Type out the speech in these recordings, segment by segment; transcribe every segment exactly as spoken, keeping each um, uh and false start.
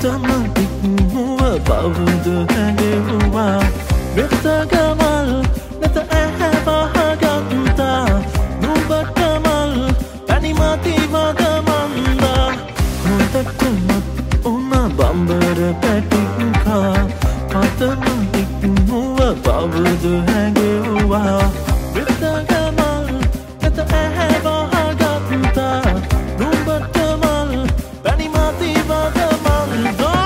පතම දික්මුව බවුද හැඟෙව්වා වෙතගමල් නැත ඇහැවහගත්තා නුඹටමල් පැනිමතිවද මන්දා හොඳටමත් උන බම්බර පැටිකා පතම දික්මුව බවුද හැඟෙව්වා වෙතගමල් නැත ඇහැවහගත්තා නුඹටමල් පැනිමතිවද මන්දා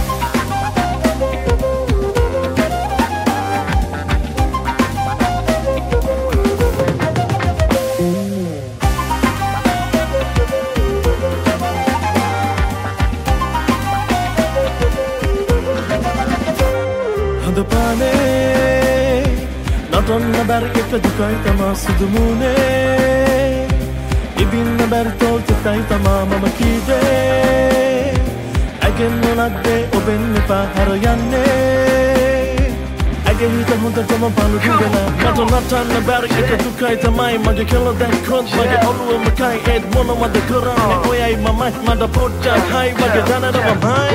නටන්න බැරි එක දුකයි තමා සුදුමුණේ ඉදින්න බැරි තෝල්තයි තමා මම කීවේ ඇගෙන් නොනක්දේ ඔබෙන් එපා හැර යන්නේ ඇගේ හිත හොඳටම පළුදු වෙලා මට නටන්න බැරි එක දුකයි තමයි මගේ කෙල දැක්කොත් මගේ ඔළුවම කයි ඒත් මොනවද කරන්නේ ඔයයි මමයි මට පොඩ්ඩක් හයි වගේ දැනටම හයි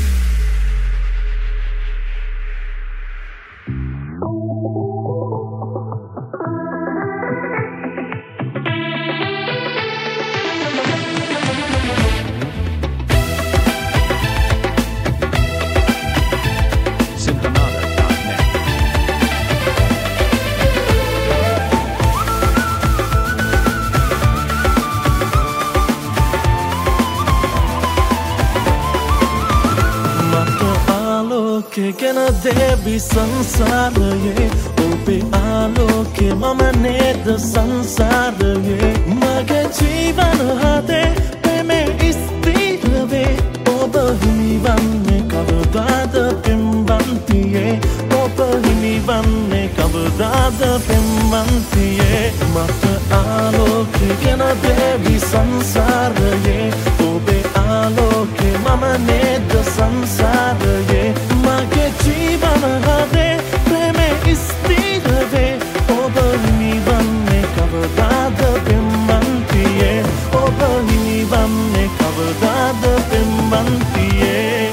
ගැන දෙවි සංසාරයේ ඔබේ ආලෝකේ මම නේද සංසාරයේ මගේ ජීවන හදේ පෙමේ ස්ථිරවේ ඔබ හිමිවන්නේ කවදාද පෙම්වන්තියේ ඔබ හිමිවන්නේ කවදාද පෙම්වන්තියේ මට ආලෝකේ ගැන දෙවි සංසාරයේ ඔබේ ආලෝකේ මම නේද සංසාරයේ මගේ ජීවන හදේ ප්‍රේමේ ස්ථිරවේ ඔබ හිමිවන්නේ කවදාද පෙම්වන්තියේ ඔබ හිමිවන්නේ කවදාද පෙම්වන්තියේ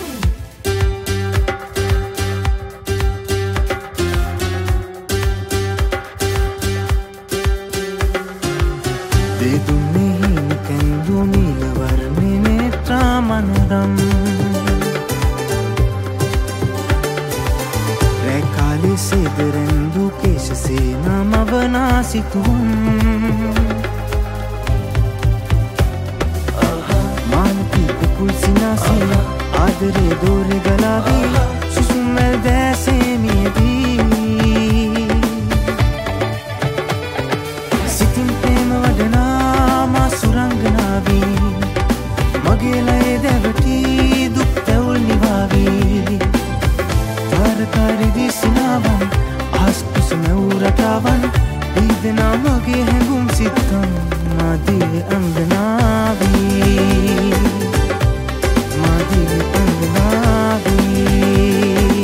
දෙදුන්නේ හිමිකන් දුමිල වර්ණේ නේත්‍රාමනදම් සේදරෙන්දු කේශසේ නමවනාසිතුම් මානති පුකුල් සිනාසින ආදරේ දෝරෙ ගලාවී සුසුම්මැල් දෑසේමියදී සිතින් ප්‍රේම වඩනා සුරංගනාවී මගේ ලයේ දැවටී දුක් තැවුල් නිවාවී තාරකාරිදී සිනාවන් ආස්කුසම උරටාවන් දීදනා මගේ හැඟුම් සිත්තම් මාදී අංගනාවී මාදී අංගනාවී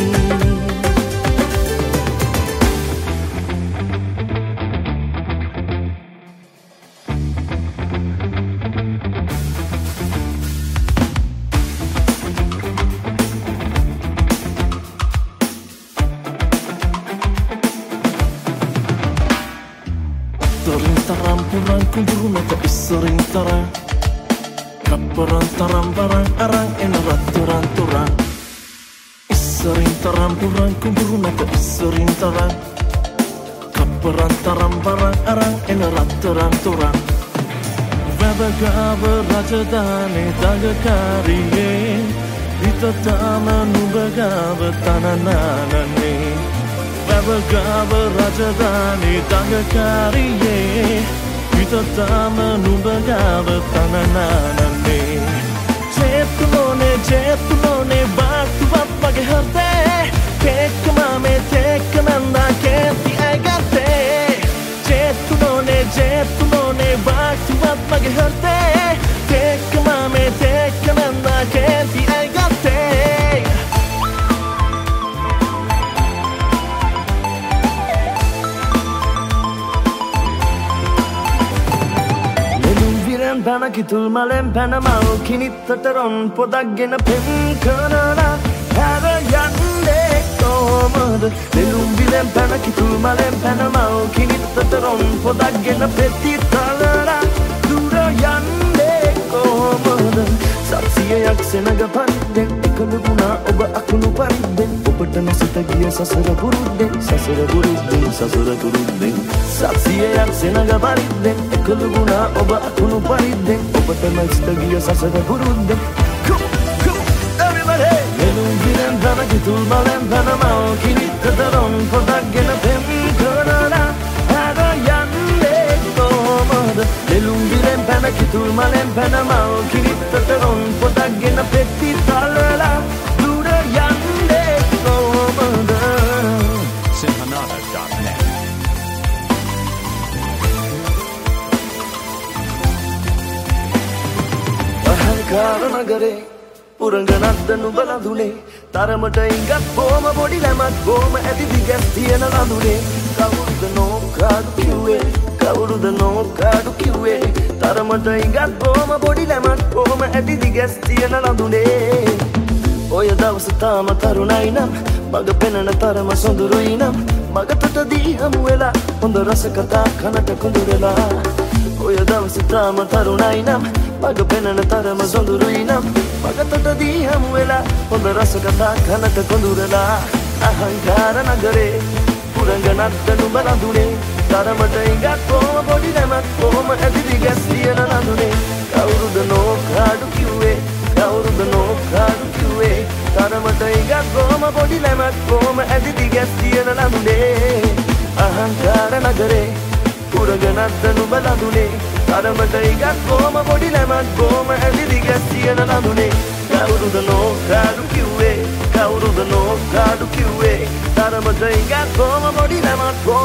Taram purang kumburu nako isering tarang Kaparan taram barang arang enarat turang turang Isering taram purang kumburu nako isering tarang Kaparan taram barang arang enarat turang turang Vabagava rajadane dagakariye Vitatama nubagava tanananane Vabagava rajadane dagakariye Vitatama nubagava tanananane Jetulone jetulone baatu bappage harte Tekkamame tekkamanda kenti agate Jetulone jetulone baatu bappage harte Tekkamame tekkamanda kenti agate කිතුල් මලෙන් පැනමල් කිනිත්තට රොන් පොදක්ගෙන පෙම් කරලා හැර යන්නේ කොහොමද නෙළුම් විලෙන් පැන කිතුල් මලෙන් පැනමල් කිනිත්තට රොන් පොදක්ගෙන පෙති තලලා දුර යන්නේ කොහොමද සත්සියයක් සෙනග පරිද්දෙන් එකලු වුණා ඔබ අකුණු පරිද්දෙන් ඔබට නොසිත ගිය සසර පුරුද්දෙන් සසර පුරුද්දෙන් සසර පුරුද්දෙන් සත්සියයක් සෙනග පරිද්දෙන් එකලු වුණා ඔබ අකුණු පරිද්දෙන් ඔබට නොසිත ගිය සසර පුරුද්දෙන් නෙළුම් විලෙන් පැන කිතුල් මලෙන් පැනමල් කිනිත්තට රොන් පොදක්ගෙන පෙම් කරලා හැර යන්නේ කොහොමද නෙළුම් විලෙන් පැන කිතුල් මලෙන් පැනමල් කිනිත්තට රොන් පොදක්ගෙන පෙති තලලා දුර යන්නේ කොහොමද Sinhanada dot net අහංකාර නගරේ පුරංගනද්ද නුබල දුනේ තරමට ඉඟත් බොම බොඩි ලැමත් බොම ඇති දිගැස් තියෙන ලඳුනේ කවුරුද නෝකාඩු කිව්වේ කවුරුද නෝකාඩු කිව්වේ තරමට ඉඟත් බොම බොඩි ලැමත් බොම ඇති දිගැස් තියෙන ලඳුනේ ඔය දවස තාම තරුණයි නම් මග පෙනෙන තරම සොඳුරුයි නම් මගතටදී හමු වෙලා හොඳ රස කතා කනට කුඳුරලා ඔය දවස තාම තරුණයි නම් මග පෙනෙන තරම සොඳුරුයි නම් මගතටදී හමු වෙලා හොඳ රස කතා කනට කොඳුරලා අහංකාර නගරේ පුරංගනද්ද නුඹ ලඳුනේ තරමට ඉඟත් බොම බොඩි නැමත් බොම ඇදිරි ගැස් තියෙන ලඳුනේ කවුරුද නෝකාඩු කිව්වේ කවුරුද නෝකාඩු කිව්වේ තරමට ඉඟත් බොම බොඩි නැමත් බොම ඇදිරි ගැස් තියෙන ලඳුනේ අහංකාර නගරේ පුරංගනද්ද නුඹ ලඳුනේ තරමට ඉඟත් බොම බොඩි නැමත් බොම ඇදිරි ගැස් තියෙන ලඳුනේ කවුරුද නෝකාඩු කිව්වේ කවුරුද නෝකාඩු කිව්වේ තරමට ඉඟත් බොම බොඩි නැමත්